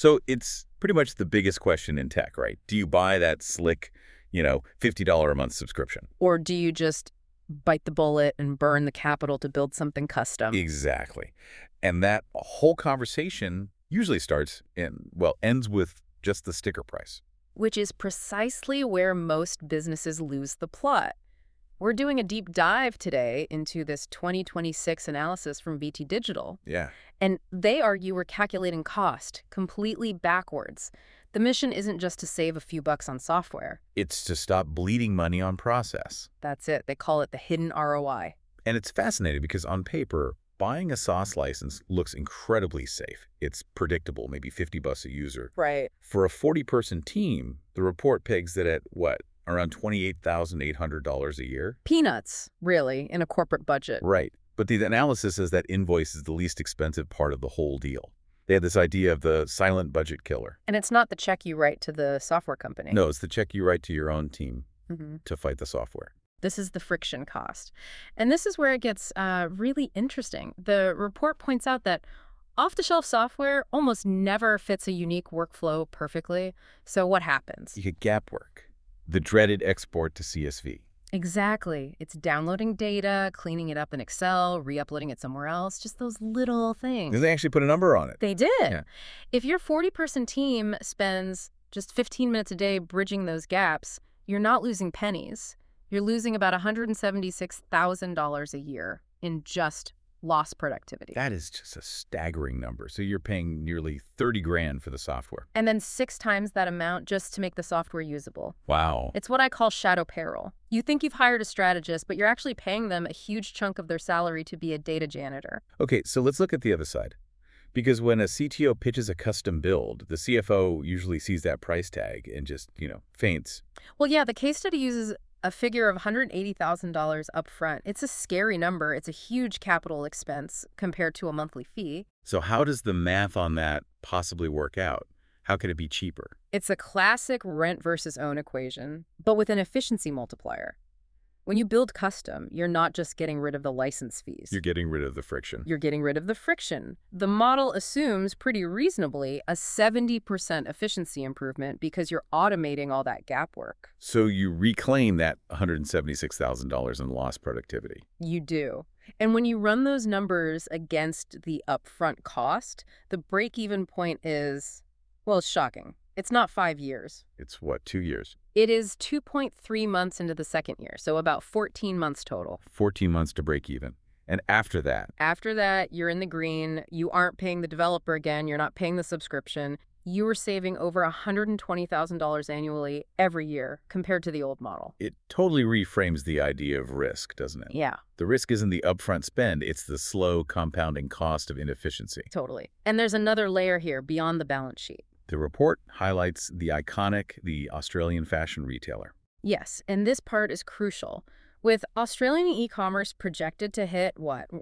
So it's pretty much the biggest question in tech, right? Do you buy that slick, $50 a month subscription? Or do you just bite the bullet and burn the capital to build something custom? Exactly. And that whole conversation usually ends with just the sticker price. Which is precisely where most businesses lose the plot. We're doing a deep dive today into this 2026 analysis from VT Digital. Yeah. And they argue we're calculating cost completely backwards. The mission isn't just to save a few bucks on software. It's to stop bleeding money on process. That's it. They call it the hidden ROI. And it's fascinating because on paper, buying a SaaS license looks incredibly safe. It's predictable, maybe $50 a user. Right. For a 40-person team, the report pegs that at around $28,800 a year? Peanuts, really, in a corporate budget. Right. But the analysis says that invoice is the least expensive part of the whole deal. They had this idea of the silent budget killer. And it's not the check you write to the software company. No, it's the check you write to your own team Mm-hmm. to fight the software. This is the friction cost. And this is where it gets really interesting. The report points out that off-the-shelf software almost never fits a unique workflow perfectly. So what happens? You get gap work, the dreaded export to CSV. Exactly. It's downloading data, cleaning it up in Excel, re-uploading it somewhere else, just those little things. They actually put a number on it. They did. Yeah. If your 40-person team spends just 15 minutes a day bridging those gaps, you're not losing pennies. You're losing about $176,000 a year in just lost productivity. That is just a staggering number. So you're paying nearly $30,000 for the software. And then 6 times that amount just to make the software usable. Wow. It's what I call shadow payroll. You think you've hired a strategist, but you're actually paying them a huge chunk of their salary to be a data janitor. Okay, so let's look at the other side. Because when a CTO pitches a custom build, the CFO usually sees that price tag and just, faints. Well, yeah, the case study uses a figure of $180,000 up front. It's a scary number. It's a huge capital expense compared to a monthly fee. So how does the math on that possibly work out? How could it be cheaper? It's a classic rent versus own equation, but with an efficiency multiplier. When you build custom, you're not just getting rid of the license fees. You're getting rid of the friction. You're getting rid of the friction. The model assumes pretty reasonably a 70% efficiency improvement because you're automating all that gap work. So you reclaim that $176,000 in lost productivity. You do. And when you run those numbers against the upfront cost, the break-even point is, well, it's shocking. It's not 5 years. It's 2 years? It is 2.3 months into the second year, so about 14 months total. 14 months to break even. And after that? After that, you're in the green. You aren't paying the developer again. You're not paying the subscription. You are saving over $120,000 annually every year compared to the old model. It totally reframes the idea of risk, doesn't it? Yeah. The risk isn't the upfront spend, it's the slow compounding cost of inefficiency. Totally. And there's another layer here beyond the balance sheet. The report highlights the Australian fashion retailer. Yes, and this part is crucial. With Australian e-commerce projected to hit,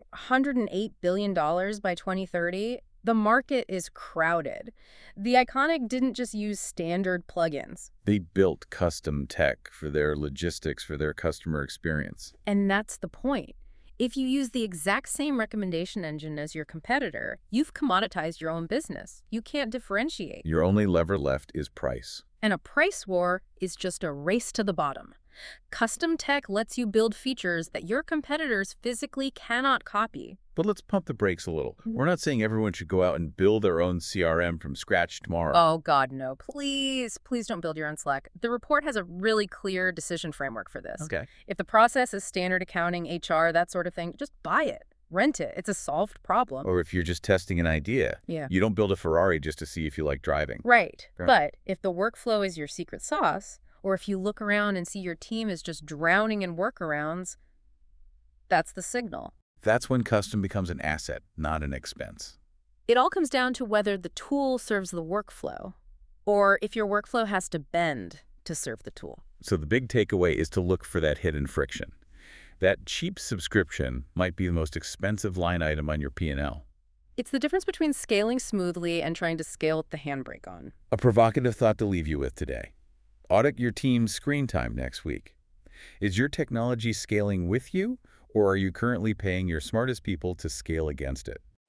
$108 billion by 2030, the market is crowded. The Iconic didn't just use standard plugins. They built custom tech for their logistics, for their customer experience. And that's the point. If you use the exact same recommendation engine as your competitor, you've commoditized your own business. You can't differentiate. Your only lever left is price. And a price war is just a race to the bottom. Custom tech lets you build features that your competitors physically cannot copy. But let's pump the brakes a little. We're not saying everyone should go out and build their own CRM from scratch tomorrow. Oh, God, no. Please don't build your own Slack. The report has a really clear decision framework for this. Okay. If the process is standard accounting, HR, that sort of thing, just buy it. Rent it. It's a solved problem. Or if you're just testing an idea, Yeah. You don't build a Ferrari just to see if you like driving. Right. Sure. But if the workflow is your secret sauce, or if you look around and see your team is just drowning in workarounds, that's the signal. That's when custom becomes an asset, not an expense. It all comes down to whether the tool serves the workflow, or if your workflow has to bend to serve the tool. So the big takeaway is to look for that hidden friction. That cheap subscription might be the most expensive line item on your P&L. It's the difference between scaling smoothly and trying to scale with the handbrake on. A provocative thought to leave you with today. Audit your team's screen time next week. Is your technology scaling with you, or are you currently paying your smartest people to scale against it?